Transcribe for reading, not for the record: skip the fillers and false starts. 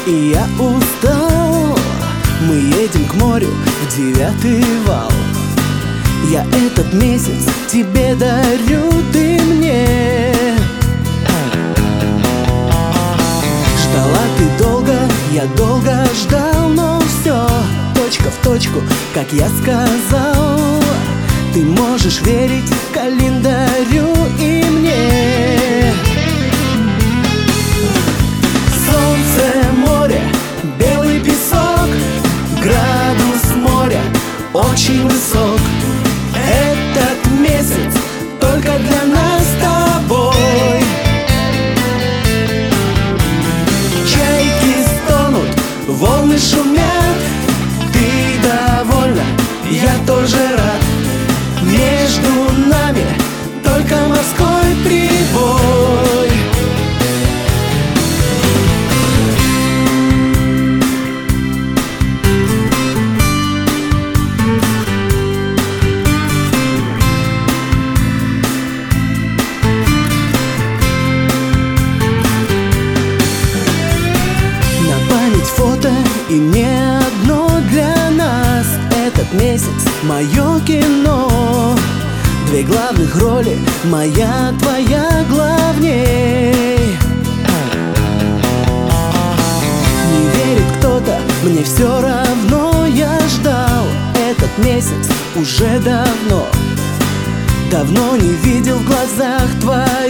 и я устал. Мы едем к морю в 9-й вал. Я этот месяц тебе дарю, ты мне. Ждала ты долго, я долго ждал, но все точка в точку, как я сказал. Ты можешь верить календарю и мне. Солнце, море, белый песок, градус моря очень высок. Этот месяц только для нас с тобой. Чайки стонут, волны шумят. Ты довольна, я тоже рад. Между нами только морской прибой. Фото и не одно для нас. Этот месяц мое кино. Две главных роли, моя, твоя главней. Не верит кто-то, мне все равно. Я ждал этот месяц уже давно. Давно не видел в глазах твоих